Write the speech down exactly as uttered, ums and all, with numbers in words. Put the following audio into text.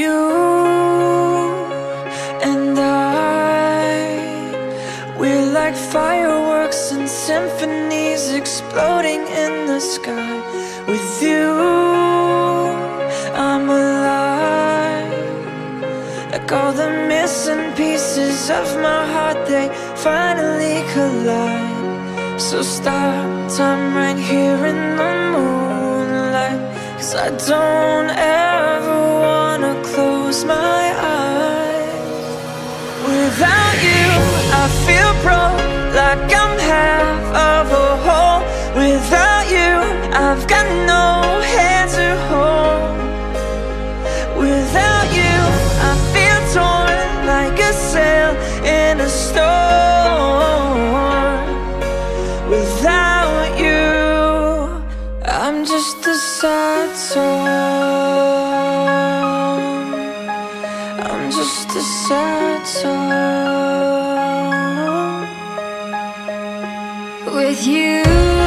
You and I, we're like fireworks and symphonies exploding in the sky. With you, I'm alive. Like all the missing pieces of my heart, they finally collide. So stop time right here in the moonlight, 'cause I don't ever wanna close my eyes. Without you, I feel broke, like I'm half of a whole. Without you, I've got no hand to hold. Without you, I feel torn like a sail in a storm. Without you, I'm just a sad song. I'm just a sad song. With you